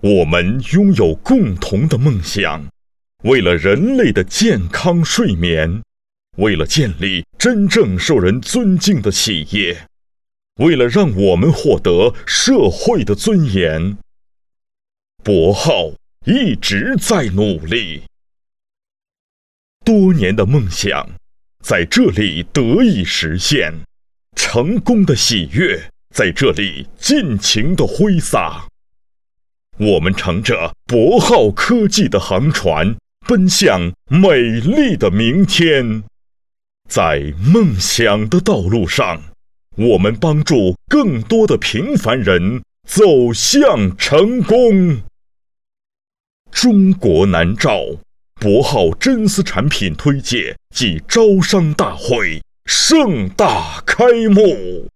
我们拥有共同的梦想，为了人类的健康睡眠，为了建立真正受人尊敬的企业，为了让我们获得社会的尊严，博浩一直在努力。多年的梦想在这里得以实现，成功的喜悦在这里尽情地挥洒。我们乘着博浩科技的航船，奔向美丽的明天。在梦想的道路上，我们帮助更多的平凡人走向成功。中国南诏博浩真丝产品推介暨招商大会盛大开幕。